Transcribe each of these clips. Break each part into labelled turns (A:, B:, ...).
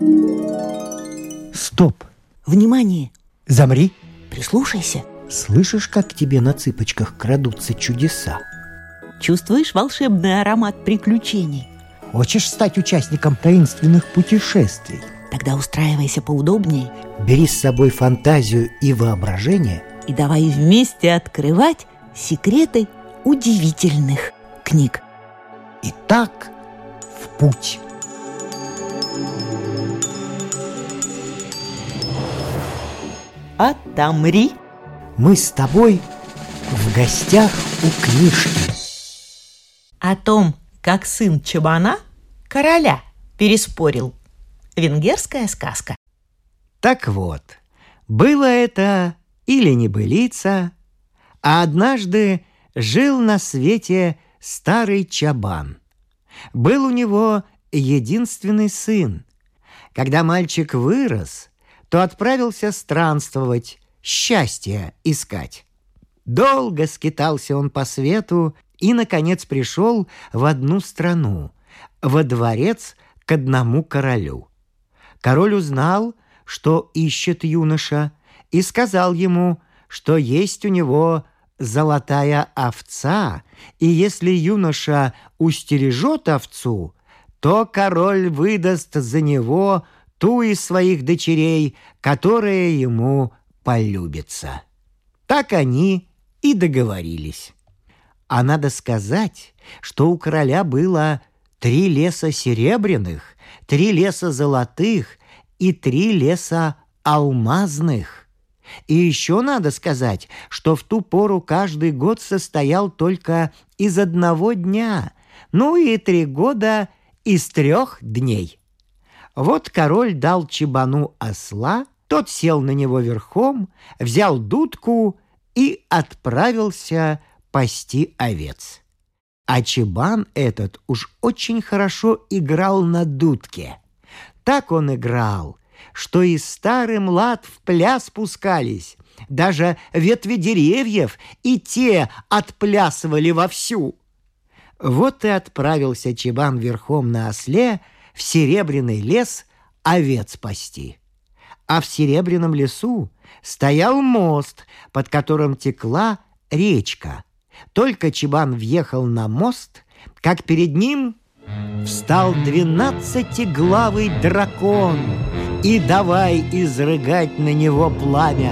A: Стоп!
B: Внимание!
A: Замри!
B: Прислушайся.
A: Слышишь, как к тебе на цыпочках крадутся чудеса?
B: Чувствуешь волшебный аромат приключений?
A: Хочешь стать участником таинственных путешествий?
B: Тогда устраивайся поудобнее
A: Бери с собой фантазию и воображение
B: и давай вместе открывать секреты удивительных книг.
A: Итак, в путь!
B: Отомри.
A: Мы с тобой в гостях у книжки.
B: О том, как сын чабана короля переспорил. Венгерская сказка.
A: Так вот, было это или небылица, а однажды жил на свете старый чабан. Был у него единственный сын. Когда мальчик вырос, то отправился странствовать, счастья искать. Долго скитался он по свету и, наконец, пришел в одну страну, во дворец к одному королю. Король узнал, что ищет юноша, и сказал ему, что есть у него золотая овца, и если юноша устережет овцу, то король выдаст за него ту из своих дочерей, которая ему полюбится. Так они и договорились. А надо сказать, что у короля было 3 леса серебряных, 3 леса золотых и 3 леса алмазных. И еще надо сказать, что в ту пору каждый год состоял только из 1 дня, ну и 3 года из 3 дней. Вот король дал чабану осла, тот сел на него верхом, взял дудку и отправился пасти овец. А чабан этот уж очень хорошо играл на дудке. Так он играл, что и старый млад в пляс пускались, даже ветви деревьев и те отплясывали вовсю. Вот и отправился чабан верхом на осле в серебряный лес овец пасти. А в серебряном лесу стоял мост, под которым текла речка. Только чабан въехал на мост, как перед ним встал 12-главый дракон и давай изрыгать на него пламя.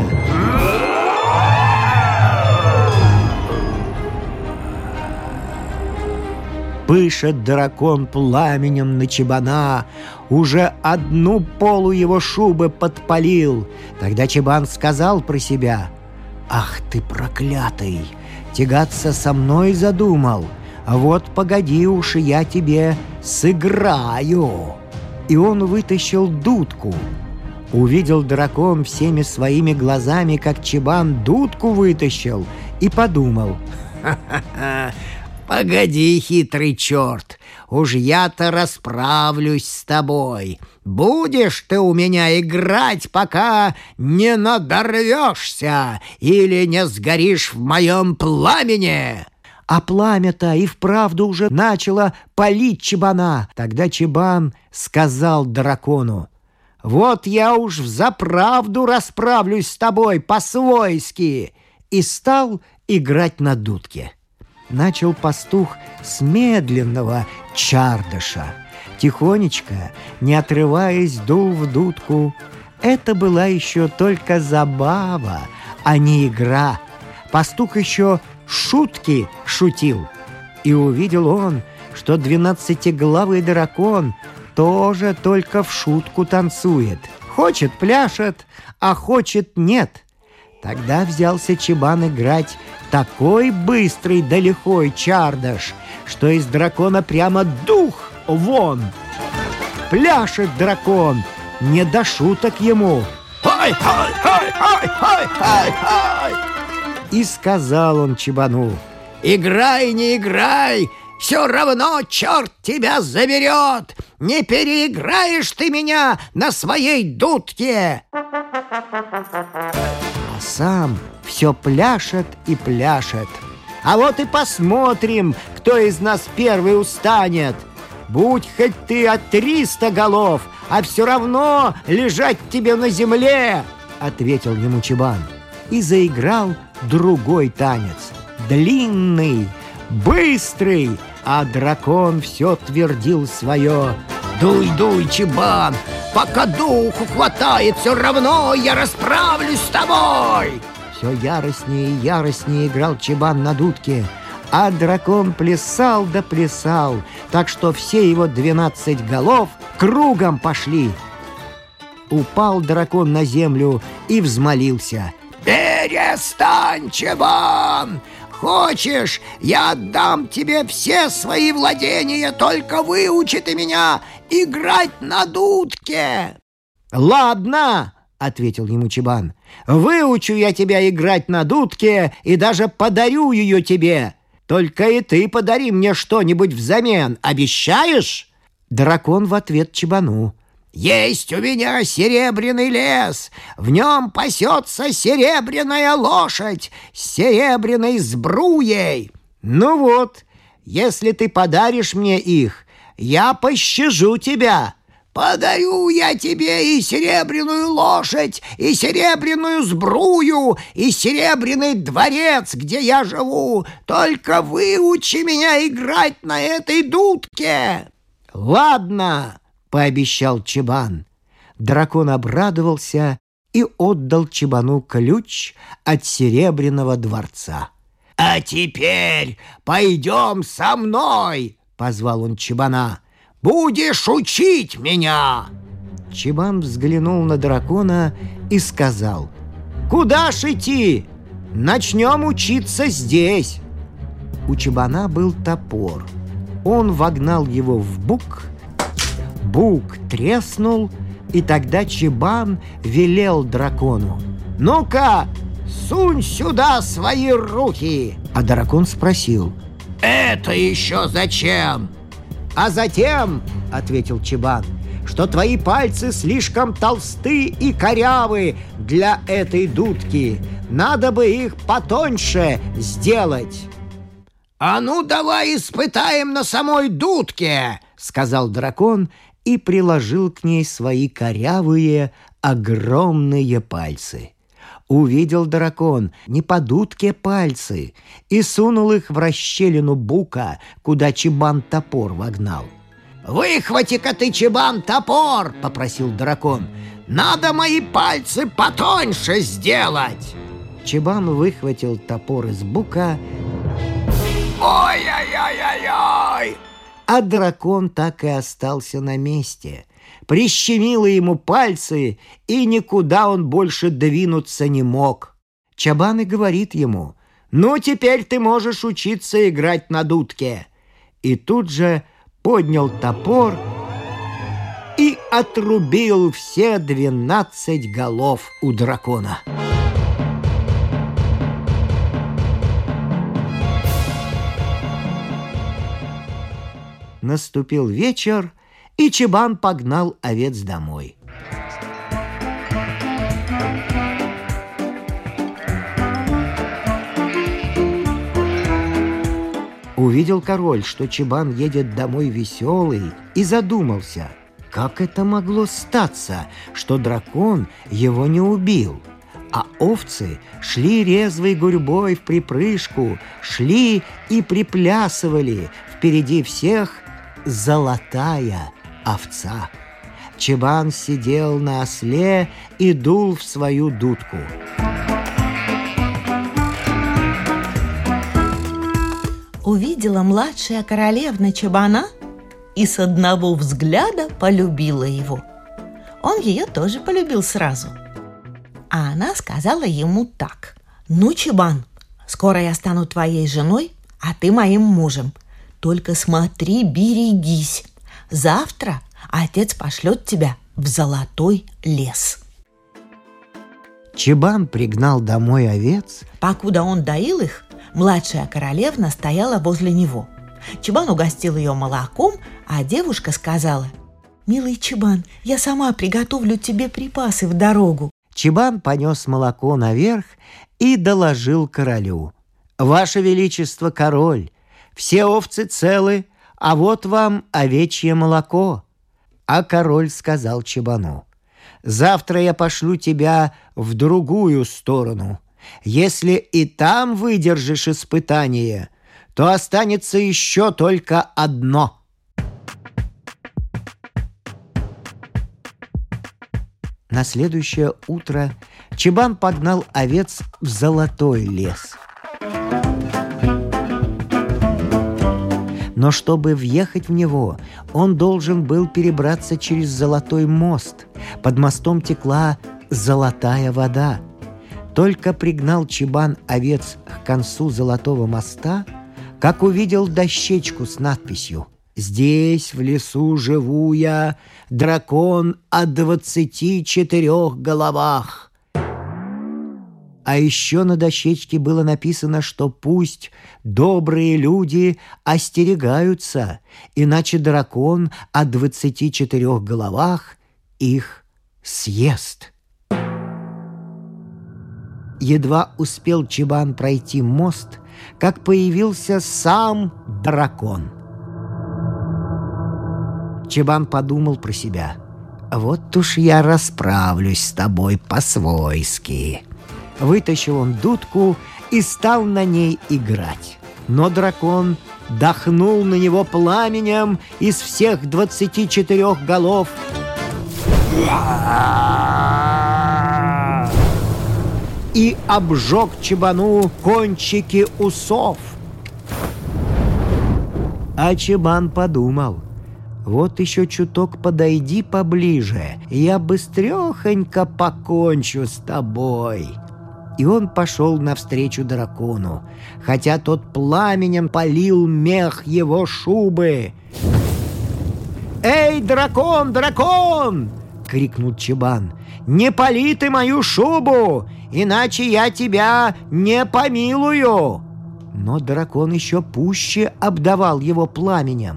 A: Пышет дракон пламенем на чабана, уже 1 полу его шубы подпалил. Тогда чабан сказал про себя: «Ах ты проклятый, тягаться со мной задумал, а вот погоди уж, я тебе сыграю». И он вытащил дудку. Увидел дракон всеми своими глазами, как чабан дудку вытащил, и подумал: «Ха-ха-ха! Погоди, хитрый черт, уж я-то расправлюсь с тобой. Будешь ты у меня играть, пока не надорвешься или не сгоришь в моем пламени». А пламя-то и вправду уже начало палить чабана. Тогда чабан сказал дракону: «Вот я уж взаправду расправлюсь с тобой по-свойски», и стал играть на дудке. Начал пастух с медленного чардыша. Тихонечко, не отрываясь, дул в дудку. Это была еще только забава, а не игра. Пастух еще шутки шутил. И увидел он, что 12-главый дракон тоже только в шутку танцует. Хочет — пляшет, а хочет — нет. Тогда взялся чабан играть такой быстрый да лихой чардыш, что из дракона прямо дух вон. Пляшет дракон, не до шуток ему. «Хай-хай-хай-хай-хай-хай-хай!» И сказал он чабану: «Играй, не играй, все равно черт тебя заберет! Не переиграешь ты меня на своей дудке!» А сам все пляшет и пляшет. «А вот и посмотрим, кто из нас первый устанет!» будь хоть ты от 300 голов, а все равно лежать тебе на земле, ответил ему Чабан. И заиграл другой танец, длинный, быстрый, а дракон все твердил свое: «Дуй, дуй, Чабан, пока духу хватает, все равно я расправлюсь с тобой!» Все яростнее и яростнее играл Чабан на дудке, а дракон плясал да плясал, так что все его 12 голов кругом пошли. Упал дракон на землю и взмолился: «Перестань, Чабан! Хочешь, я отдам тебе все свои владения, только выучи ты меня играть на дудке!» «Ладно, — ответил ему Чабан, — выучу я тебя играть на дудке и даже подарю ее тебе. Только и ты подари мне что-нибудь взамен, обещаешь?» Дракон в ответ Чабану: «Есть у меня серебряный лес, в нем пасется серебряная лошадь с серебряной сбруей. Ну вот, если ты подаришь мне их, я пощажу тебя. Подарю я тебе и серебряную лошадь, и серебряную сбрую, и серебряный дворец, где я живу. Только выучи меня играть на этой дудке». «Ладно, — пообещал Чабан. Дракон обрадовался и отдал Чабану ключ от серебряного дворца. «А теперь пойдем со мной, — позвал он Чабана, — будешь учить меня!» Чабан взглянул на дракона и сказал: «Куда ж идти? Начнем учиться здесь». У Чабана был топор. Он вогнал его в бук. Бук треснул, и тогда Чабан велел дракону: «Ну-ка, сунь сюда свои руки!» А дракон спросил: «Это еще зачем?» «А затем, — ответил Чабан, — что твои пальцы слишком толсты и корявы для этой дудки. Надо бы их потоньше сделать». «А ну, давай испытаем на самой дудке!» — сказал дракон и приложил к ней свои корявые, огромные пальцы. Увидел дракон не по дудке пальцы и сунул их в расщелину бука, куда Чабан топор вогнал. «Выхвати-ка ты, Чабан, топор!» — попросил дракон. «Надо мои пальцы потоньше сделать!» Чабан выхватил топор из бука. «Ой-ой-ой-ой-ой!» А дракон так и остался на месте. Прищемило ему пальцы, и никуда он больше двинуться не мог. Чабан и говорит ему: «Ну, теперь ты можешь учиться играть на дудке». И тут же поднял топор и отрубил все 12 голов у дракона. Наступил вечер, и Чабан погнал овец домой. Увидел король, что Чабан едет домой веселый, и задумался, как это могло статься, что дракон его не убил. А овцы шли резвой гурьбой вприпрыжку, шли и приплясывали. Впереди всех золотая овца. Чабан сидел на осле и дул в свою дудку.
B: Увидела младшая королевна Чабана и с одного взгляда полюбила его. Он ее тоже полюбил сразу. А она сказала ему так: «Ну, Чабан, скоро я стану твоей женой, а ты моим мужем. Только смотри, берегись. Завтра отец пошлет тебя в золотой лес».
A: Чабан пригнал домой овец.
B: Покуда он доил их, младшая королевна стояла возле него. Чабан угостил ее молоком, а девушка сказала: «Милый Чабан, я сама приготовлю тебе припасы в дорогу».
A: Чабан понес молоко наверх и доложил королю: «Ваше Величество, король, все овцы целы, а вот вам овечье молоко». А король сказал Чабану: «Завтра я пошлю тебя в другую сторону. Если и там выдержишь испытание, то останется еще только одно». На следующее утро Чабан погнал овец в золотой лес. Но чтобы въехать в него, он должен был перебраться через золотой мост. Под мостом текла золотая вода. Только пригнал Чабан овец к концу золотого моста, как увидел дощечку с надписью: «Здесь, в лесу, живу я, дракон о 24 головах». А еще на дощечке было написано, что пусть добрые люди остерегаются, иначе дракон о 24 головах их съест. Едва успел Чабан пройти мост, как появился сам дракон. Чабан подумал про себя: «Вот уж я расправлюсь с тобой по-свойски». Вытащил он дудку и стал на ней играть. Но дракон дохнул на него пламенем из всех 24 голов и обжег Чабану кончики усов. А Чабан подумал: вот еще чуток подойди поближе, я быстрехонько покончу с тобой. И он пошел навстречу дракону, хотя тот пламенем палил мех его шубы. «Эй, дракон, дракон!» — крикнул Чабан. «Не пали ты мою шубу, иначе я тебя не помилую!» Но дракон еще пуще обдавал его пламенем.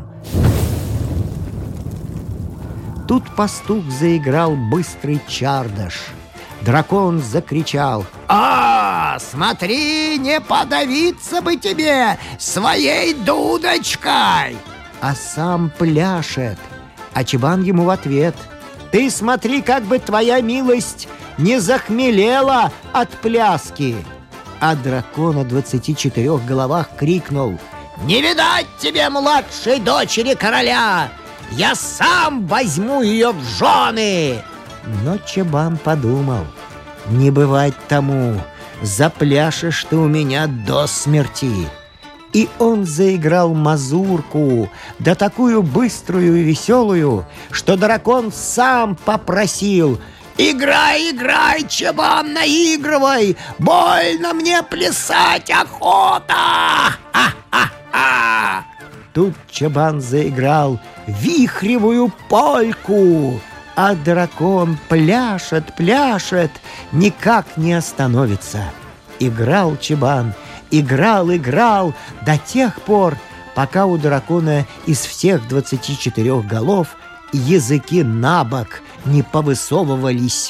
A: Тут пастух заиграл быстрый чардаш. Дракон закричал: смотри, не подавиться бы тебе своей дудочкой!» А сам пляшет. А Чабан ему в ответ: «Ты смотри, как бы твоя милость не захмелела от пляски!» А дракон о 24 головах крикнул: «Не видать тебе младшей дочери короля! Я сам возьму ее в жены!» Но Чабан подумал: не бывать тому, запляшешь ты у меня до смерти. И он заиграл мазурку, да такую быструю и веселую, что дракон сам попросил: «Играй, играй, Чабан, наигрывай! Больно мне плясать охота!» Ха-ха-ха! Тут Чабан заиграл вихревую польку, а дракон пляшет, пляшет, никак не остановится. Играл Чабан, играл до тех пор, пока у дракона из всех 24 голов языки на бок не повысовывались.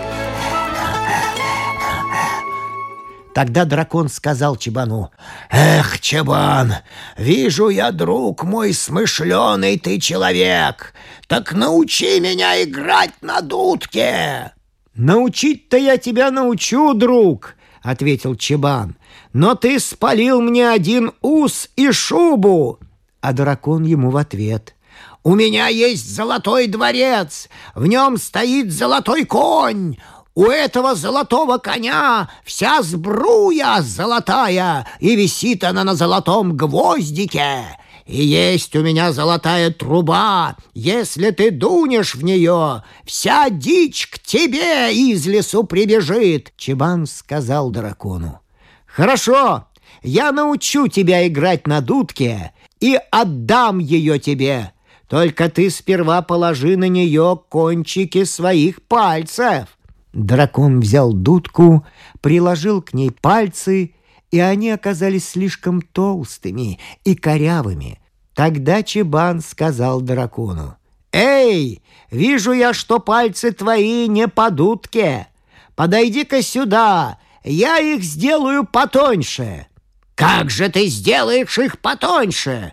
A: Тогда дракон сказал Чабану: «Эх, Чабан, вижу я, друг мой, смышленый ты человек, так научи меня играть на дудке». «Научить-то я тебя научу, друг», — ответил Чабан, «но ты спалил мне один ус и шубу». А дракон ему в ответ: «У меня есть золотой дворец, в нем стоит золотой конь. У этого золотого коня вся сбруя золотая, и висит она на золотом гвоздике. И есть у меня золотая труба. Если ты дунешь в нее, вся дичь к тебе из лесу прибежит». Чабан сказал дракону: «Хорошо, я научу тебя играть на дудке и отдам ее тебе. Только ты сперва положи на нее кончики своих пальцев». Дракон взял дудку, приложил к ней пальцы, и они оказались слишком толстыми и корявыми. Тогда Чабан сказал дракону: «Эй, вижу я, что пальцы твои не по дудке. Подойди-ка сюда, я их сделаю потоньше». «Как же ты сделаешь их потоньше?»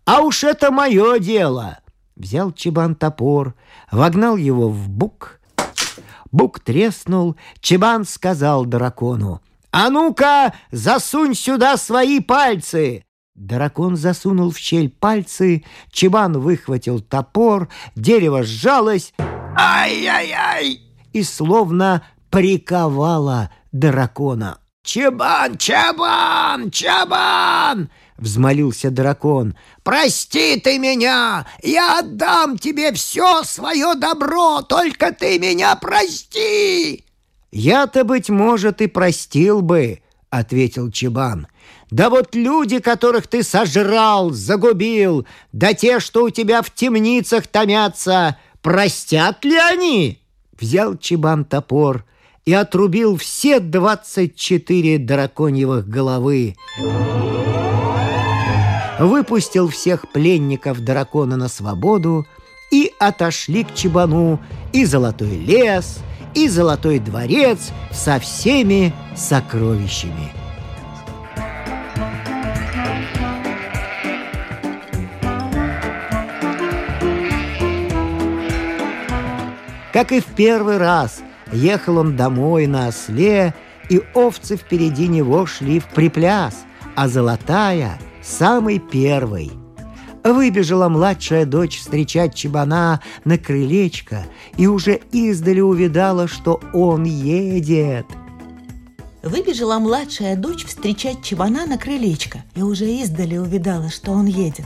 A: А уж это мое дело. Взял Чабан топор, вогнал его в бук. Бук треснул, Чабан сказал дракону: «А ну-ка, засунь сюда свои пальцы!» Дракон засунул в щель пальцы, Чабан выхватил топор, дерево сжалось, ай-яй-яй, и словно приковало дракона. «Чабан, Чабан, Чабан!» — взмолился дракон. «Прости ты меня! Я отдам тебе все свое добро, только ты меня прости!» «Я-то, быть может, и простил бы», — ответил Чабан. «Да вот люди, которых ты сожрал, загубил, да те, что у тебя в темницах томятся, простят ли они?» Взял Чабан топор и отрубил все 24 драконьевых головы. Выпустил всех пленников дракона на свободу, и отошли к Чабану и золотой лес, и золотой дворец со всеми сокровищами. Как и в первый раз, ехал он домой на осле, и овцы впереди него шли в припляс, а золотая — самый первый. Выбежала младшая дочь встречать Чабана на крылечко и уже издали увидала, что он едет.
B: Выбежала младшая дочь встречать Чабана на крылечко и уже издали увидала, что он едет.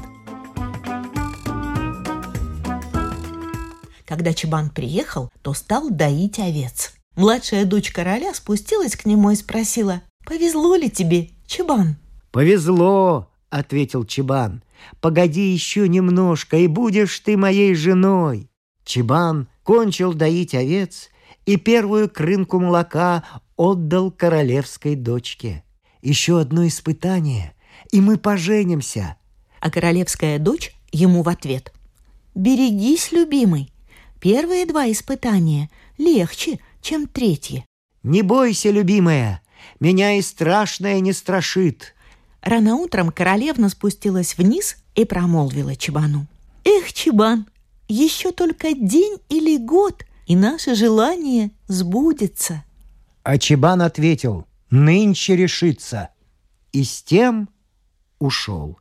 B: Когда Чабан приехал, то стал доить овец. Младшая дочь короля спустилась к нему и спросила: «Повезло ли тебе, Чабан?»
A: «Повезло», — ответил Чабан. «Погоди еще немножко, и будешь ты моей женой». Чабан кончил доить овец и первую крынку молока отдал королевской дочке. «Еще одно испытание, и мы поженимся».
B: А королевская дочь ему в ответ: «Берегись, любимый, первые 2 испытания легче, чем третье».
A: «Не бойся, любимая, меня и страшное не страшит».
B: Рано утром королевна спустилась вниз и промолвила Чабану: «Эх, Чабан, еще только день или год, и наше желание сбудется».
A: А Чабан ответил: «Нынче решится». И с тем ушел.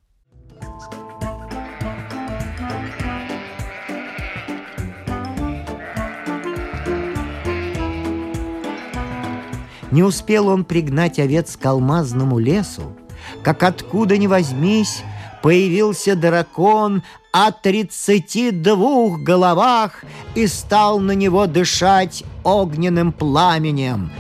A: Не успел он пригнать овец к алмазному лесу, как откуда ни возьмись появился дракон о 32 головах и стал на него дышать огненным пламенем.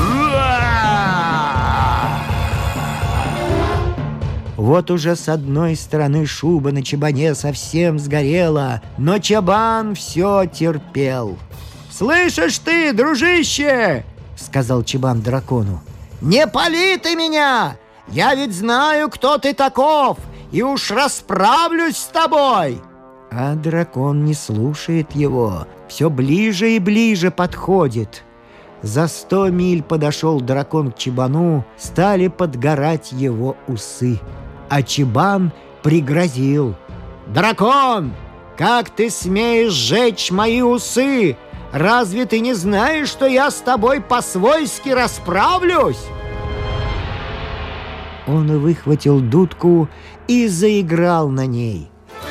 A: Вот уже с одной стороны шуба на Чабане совсем сгорела, но Чабан все терпел. «Слышишь ты, дружище!» — сказал Чабан дракону. «Не пали ты меня! Я ведь знаю, кто ты таков, и уж расправлюсь с тобой!» А дракон не слушает его, все ближе и ближе подходит. За 100 миль подошел дракон к Чабану, стали подгорать его усы. А Чабан пригрозил: «Дракон, как ты смеешь сжечь мои усы? Разве ты не знаешь, что я с тобой по-свойски расправлюсь?» Он выхватил дудку и заиграл на ней.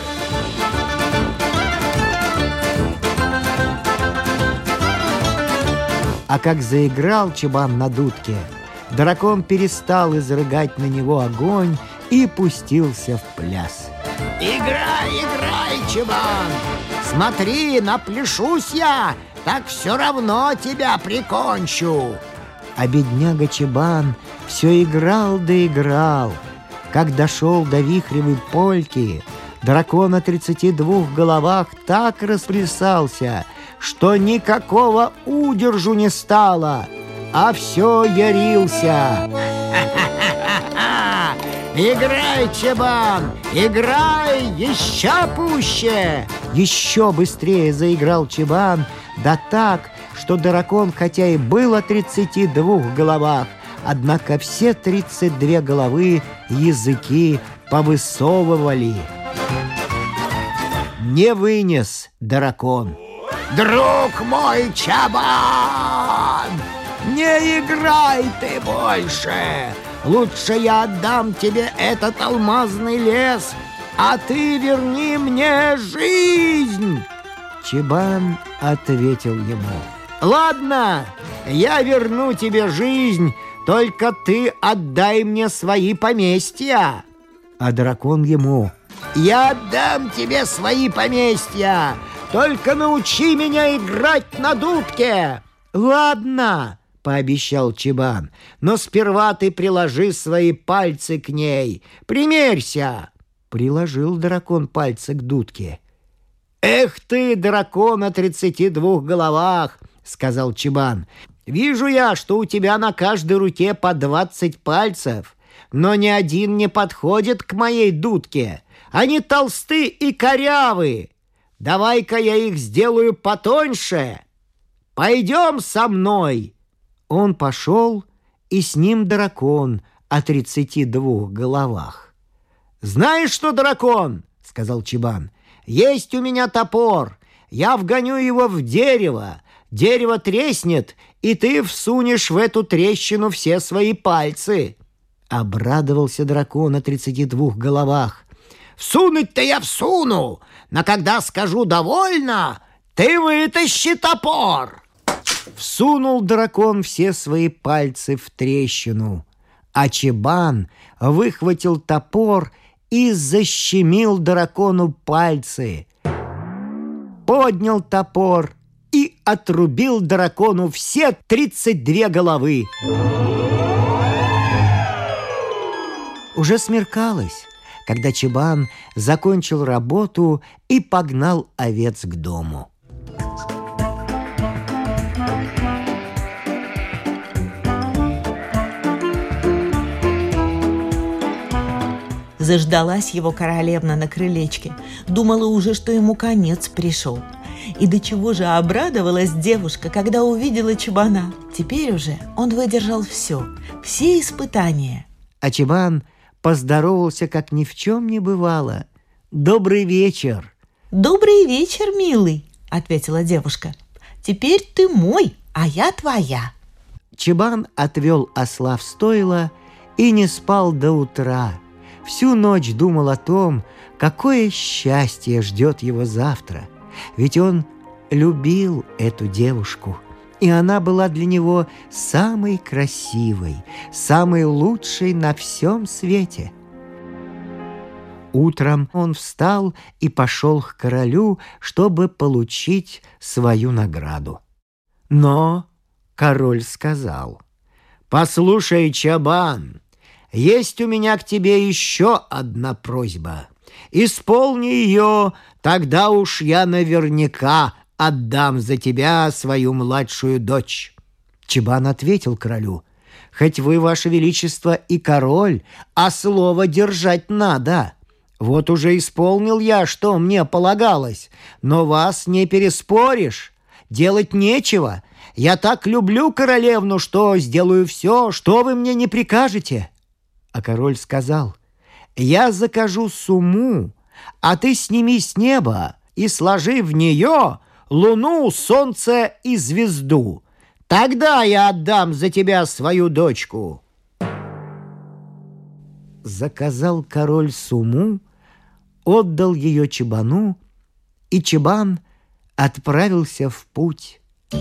A: А как заиграл Чабан на дудке, дракон перестал изрыгать на него огонь и пустился в пляс. «Играй, играй, Чабан! Смотри, напляшусь я, так все равно тебя прикончу!» А бедняга Чабан все играл да играл. Как дошел до вихревой польки, дракон о 32 головах так расплясался, что никакого удержу не стало, а все ярился. «Играй, Чабан, играй еще пуще!» Еще быстрее заиграл Чабан, да так, что дракон, хотя и был о 32 головах, однако все 32 головы языки повысовывали. не вынес дракон. «Друг мой Чабан, не играй ты больше! Лучше я отдам тебе этот алмазный лес, а ты верни мне жизнь!» Чабан ответил ему: «Ладно, я верну тебе жизнь, только ты отдай мне свои поместья». А дракон ему: «Я отдам тебе свои поместья, только научи меня играть на дудке». «Ладно», — пообещал Чабан, «но сперва ты приложи свои пальцы к ней. Примерься». Приложил дракон пальцы к дудке. «Эх ты, дракон о 32 головах», — сказал Чабан, «вижу я, что у тебя на каждой руке по 20 пальцев, но ни один не подходит к моей дудке. Они толсты и корявы. Давай-ка я их сделаю потоньше. Пойдем со мной». Он пошел, и с ним дракон о 32 головах. «Знаешь что, дракон?» — сказал Чабан. «Есть у меня топор. Я вгоню его в дерево. Дерево треснет, и ты всунешь в эту трещину все свои пальцы». Обрадовался дракон о 32 головах. «Всунуть-то я всуну, но когда скажу «довольно», ты вытащи топор». Всунул дракон все свои пальцы в трещину, а Чабан выхватил топор и защемил дракону пальцы. Поднял топор и отрубил дракону все 32 головы. Уже смеркалось, когда Чабан закончил работу и погнал овец к дому.
B: Заждалась его королевна на крылечке. Думала уже, что ему конец пришел. И до чего же обрадовалась девушка, когда увидела Чабана. Теперь уже он выдержал все испытания.
A: А Чабан поздоровался, как ни в чем не бывало. «Добрый вечер!»
B: «Добрый вечер, милый!» — ответила девушка. «Теперь ты мой, а я твоя».
A: Чабан отвел осла в стойло и не спал до утра. Всю ночь думал о том, какое счастье ждет его завтра. Ведь он любил эту девушку, и она была для него самой красивой, самой лучшей на всем свете. Утром он встал и пошел к королю, чтобы получить свою награду. Но король сказал: «Послушай, Чабан, есть у меня к тебе еще одна просьба. Исполни ее, тогда уж я наверняка отдам за тебя свою младшую дочь». Чабан ответил королю: «Хоть вы, ваше величество, и король, а слово держать надо. Вот уже исполнил я, что мне полагалось, но вас не переспоришь. Делать нечего. Я так люблю королевну, что сделаю все, что вы мне не прикажете». А король сказал: «Я закажу сумму, а ты сними с неба и сложи в нее луну, солнце и звезду. Тогда я отдам за тебя свою дочку». Заказал король сумму, отдал ее Чабану, и Чабан отправился в путь.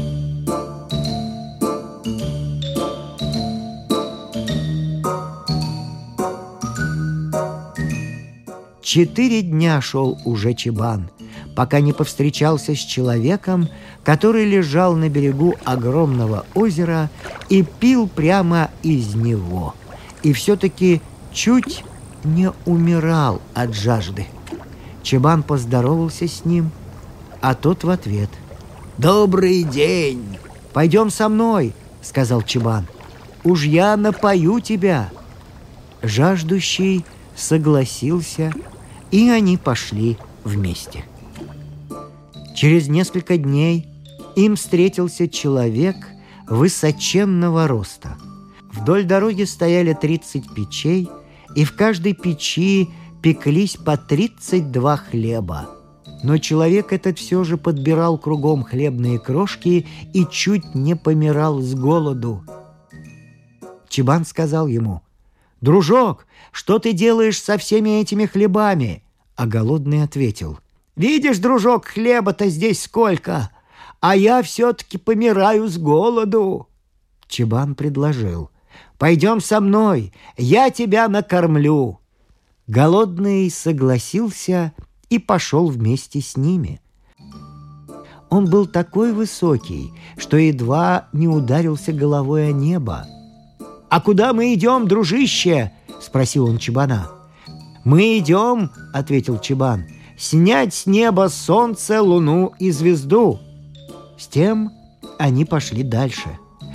A: 4 дня шел уже Чабан, пока не повстречался с человеком, который лежал на берегу огромного озера и пил прямо из него, и все-таки чуть не умирал от жажды. Чабан поздоровался с ним, а тот в ответ: «Добрый день!» «Пойдем со мной», — сказал Чабан. «Уж я напою тебя». Жаждущий согласился, и они пошли вместе. Через несколько дней им встретился человек высоченного роста. Вдоль дороги стояли 30 печей, и в каждой печи пеклись по 32 хлеба. Но человек этот все же подбирал кругом хлебные крошки и чуть не помирал с голоду. Чабан сказал ему: «Дружок, что ты делаешь со всеми этими хлебами?» А голодный ответил: «Видишь, дружок, хлеба-то здесь сколько, а я все-таки помираю с голоду». Чабан предложил: «Пойдем со мной, я тебя накормлю». Голодный согласился и пошел вместе с ними. Он был такой высокий, что едва не ударился головой о небо. «А куда мы идем, дружище?» — спросил он Чабана. «Мы идем, — ответил Чабан, — снять с неба солнце, луну и звезду». С тем они пошли дальше.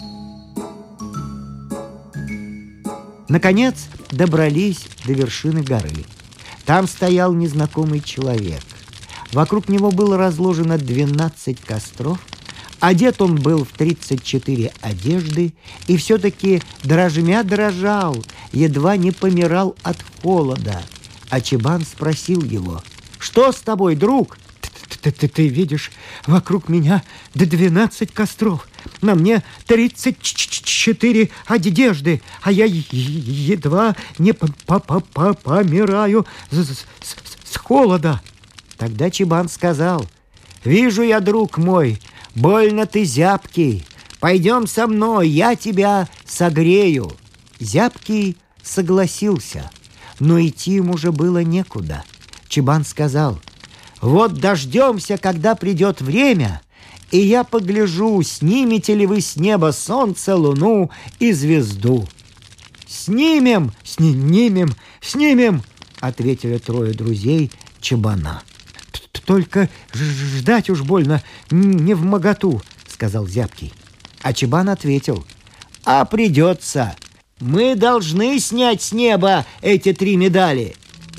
A: Наконец добрались до вершины горы. Там стоял незнакомый человек. Вокруг него было разложено 12 костров. Одет он был в 34 одежды и все-таки дрожмя дрожал, едва не помирал от холода. А Чабан спросил его: «Что с тобой, друг?» Ты видишь, вокруг меня 12 костров, на мне 34 одежды, а я едва не помираю с холода». Тогда Чабан сказал: «Вижу я, друг мой, больно ты зябкий. Пойдем со мной, я тебя согрею». Зябкий согласился, но идти ему уже было некуда. Чабан сказал: «Вот дождемся, когда придет время, и я погляжу, снимете ли вы с неба солнце, луну и звезду». «Снимем, снимем», — ответили трое друзей Чабана. «Только ждать уж больно невмоготу», — сказал Зябкий. А Чабан ответил: «А придется. Мы должны снять с неба эти 3 медали».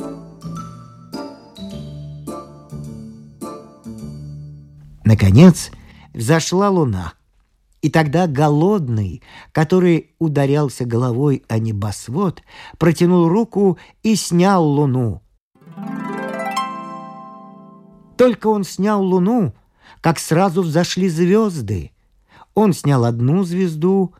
A: Наконец взошла луна, и тогда голодный, который ударялся головой о небосвод, протянул руку и снял луну. Только он снял луну, как сразу взошли звезды. Он снял одну звезду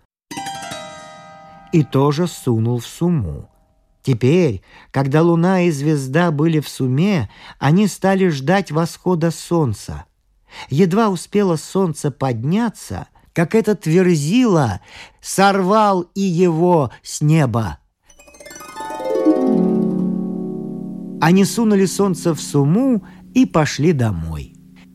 A: и тоже сунул в сумму. Теперь, когда луна и звезда были в суме, они стали ждать восхода солнца. Едва успело солнце подняться, как этот Верзила сорвал и его с неба. Они сунули солнце в сумму и пошли домой.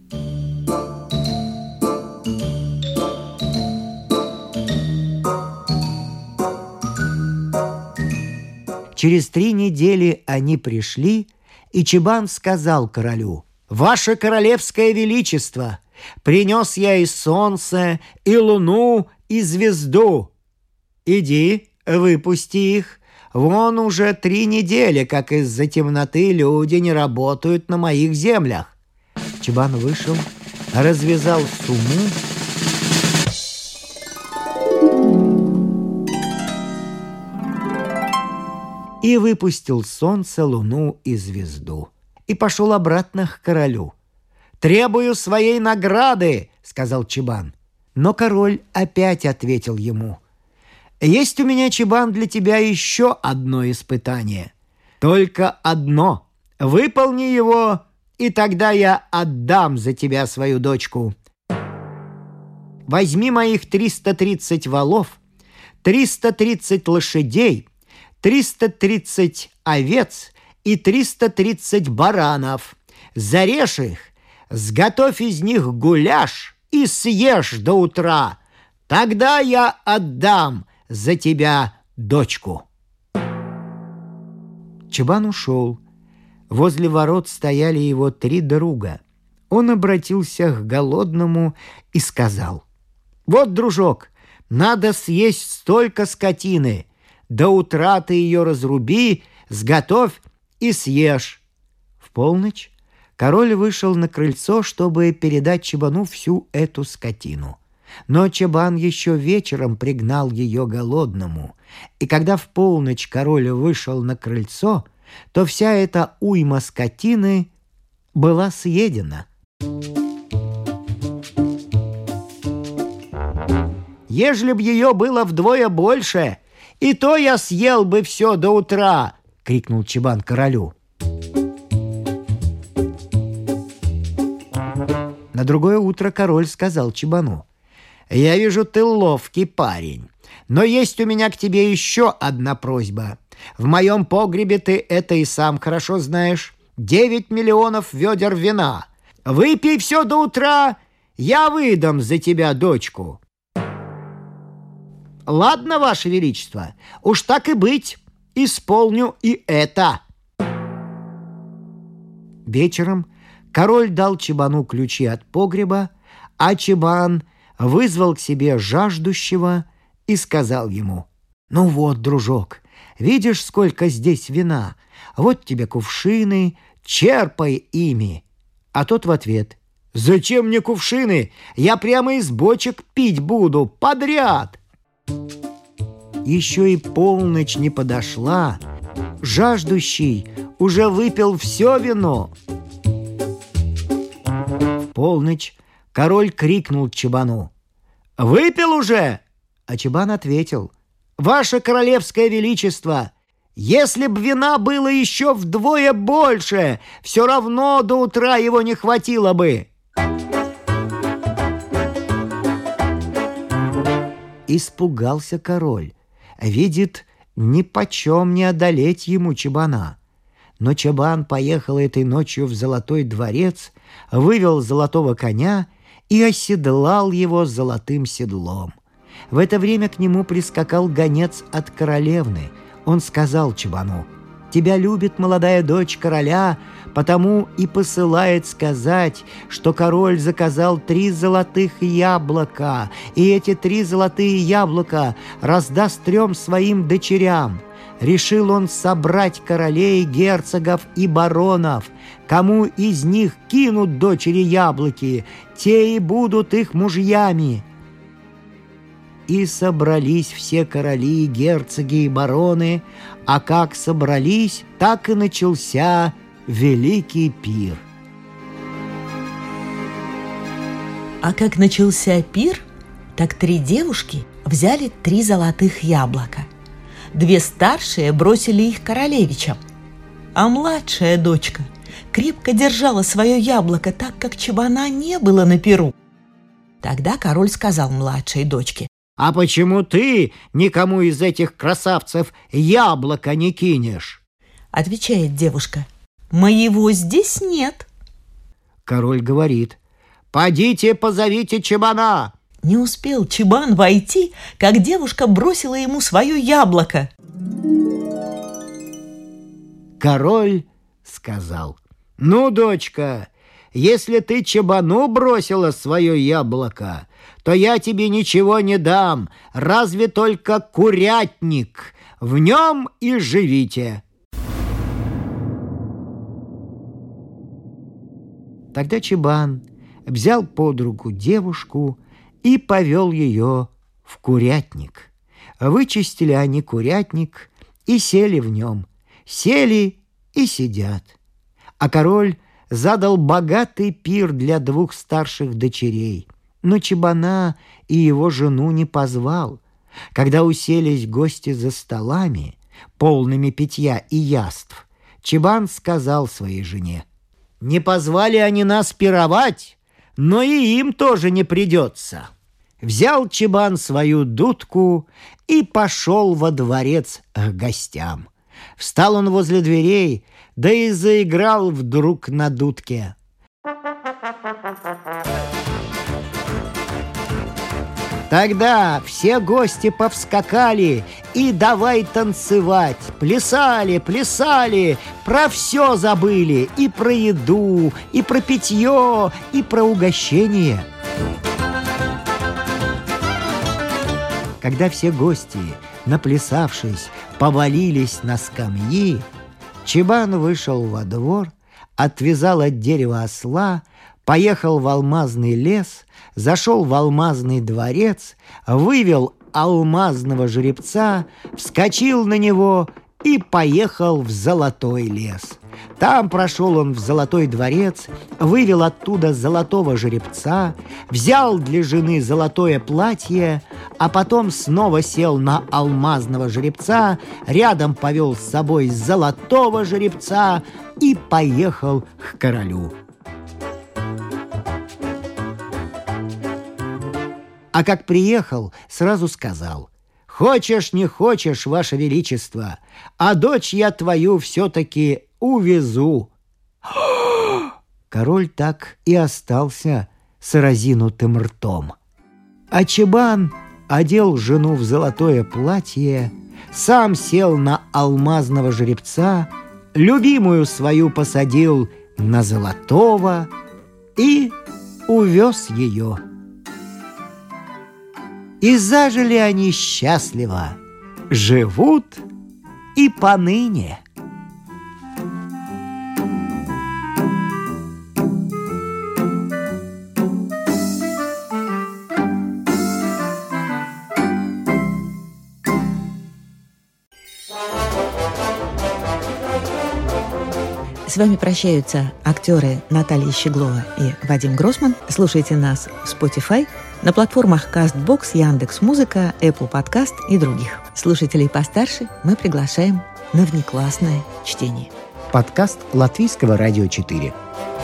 A: Через 3 недели они пришли, и Чабан сказал королю: «Ваше королевское величество, принес я и солнце, и луну, и звезду. Иди, выпусти их. Вон уже 3 недели, как из-за темноты люди не работают на моих землях». Чабан вышел, развязал сумму и выпустил солнце, луну и звезду. И пошел обратно к королю. «Требую своей награды», — сказал Чабан. Но король опять ответил ему: «Есть у меня, Чабан, для тебя еще одно испытание. Только одно. Выполни его, и тогда я отдам за тебя свою дочку. Возьми моих 330 валов, 330 лошадей, 330 овец и 330 баранов. Зарежь их, сготовь из них гуляш и съешь до утра. Тогда я отдам за тебя дочку». Чабан ушел. Возле ворот стояли его 3 друга. Он обратился к голодному и сказал: «Вот, дружок, надо съесть столько скотины. До утра ты ее разруби, сготовь и съешь». В полночь король вышел на крыльцо, чтобы передать Чабану всю эту скотину. Но Чабан еще вечером пригнал ее голодному, и когда в полночь король вышел на крыльцо, то вся эта уйма скотины была съедена. «Ежели б ее было вдвое больше, и то я съел бы все до утра!» — крикнул Чабан королю. На другое утро король сказал Чабану: «Я вижу, ты ловкий парень, но есть у меня к тебе еще одна просьба. В моем погребе, ты это и сам хорошо знаешь, 9 миллионов ведер вина. Выпей все до утра, я выдам за тебя дочку». «Ладно, Ваше Величество, уж так и быть, исполню и это». Вечером король дал Чабану ключи от погреба, а Чабан вызвал к себе жаждущего и сказал ему: «Ну вот, дружок, видишь, сколько здесь вина? Вот тебе кувшины, черпай ими». А тот в ответ: «Зачем мне кувшины? Я прямо из бочек пить буду, подряд». Еще и полночь не подошла, жаждущий уже выпил все вино. В полночь король крикнул Чабану: «Выпил уже?» А Чабан ответил: «Ваше королевское величество, если б вина было еще вдвое больше, все равно до утра его не хватило бы». Испугался король. Видит, нипочем не одолеть ему Чабана. Но Чабан поехал этой ночью в Золотой дворец, вывел золотого коня и оседлал его золотым седлом. В это время к нему прискакал гонец от королевны. Он сказал Чабану: «Тебя любит молодая дочь короля, потому и посылает сказать, что король заказал 3 золотых яблока, и эти 3 золотые яблока раздаст 3 своим дочерям. Решил он собрать королей, герцогов и баронов. Кому из них кинут дочери яблоки, те и будут их мужьями». И собрались все короли, герцоги и бароны, а как собрались, так и начался великий пир.
B: А как начался пир, так 3 девушки взяли 3 золотых яблока. 2 старшие бросили их королевичам, а младшая дочка крепко держала свое яблоко, так как Чабана не было на пиру. Тогда король сказал младшей дочке:
A: «А почему ты никому из этих красавцев яблоко не кинешь?»
B: Отвечает девушка: «Моего здесь нет».
A: Король говорит: «Подите, позовите Чабана».
B: Не успел Чабан войти, как девушка бросила ему свое яблоко.
A: Король сказал: «Ну, дочка, если ты Чабану бросила свое яблоко, то я тебе ничего не дам, разве только курятник. В нем и живите». Тогда Чабан взял под руку девушку и повел ее в курятник. Вычистили они курятник и сели в нем. Сели и сидят. А король задал богатый пир для 2 старших дочерей, но Чабана и его жену не позвал. Когда уселись гости за столами, полными питья и яств, Чабан сказал своей жене: «Не позвали они нас пировать, но и им тоже не придется». Взял Чабан свою дудку и пошел во дворец к гостям. Встал он возле дверей, да и заиграл вдруг на дудке. Тогда все гости повскакали и давай танцевать. Плясали, плясали, про все забыли: и про еду, и про питье, и про угощение. Когда все гости, наплясавшись, повалились на скамьи, Чабан вышел во двор, отвязал от дерева осла, поехал в алмазный лес, зашел в алмазный дворец, вывел алмазного жеребца, вскочил на него и поехал в золотой лес. Там прошел он в Золотой дворец, вывел оттуда золотого жеребца, взял для жены золотое платье, а потом снова сел на алмазного жеребца, рядом повел с собой золотого жеребца и поехал к королю. А как приехал, сразу сказал: «Хочешь, не хочешь, ваше величество, а дочь я твою все-таки увезу». Король так и остался с разинутым ртом. А Чабан одел жену в золотое платье, сам сел на алмазного жеребца, любимую свою посадил на золотого и увез ее. И зажили они счастливо, живут и поныне.
B: С вами прощаются актеры Наталья Щеглова и Вадим Гроссман. Слушайте нас в Spotify, на платформах CastBox, Яндекс.Музыка, Apple Podcast и других. Слушателей постарше мы приглашаем на внеклассное чтение.
A: Подкаст Латвийского радио 4.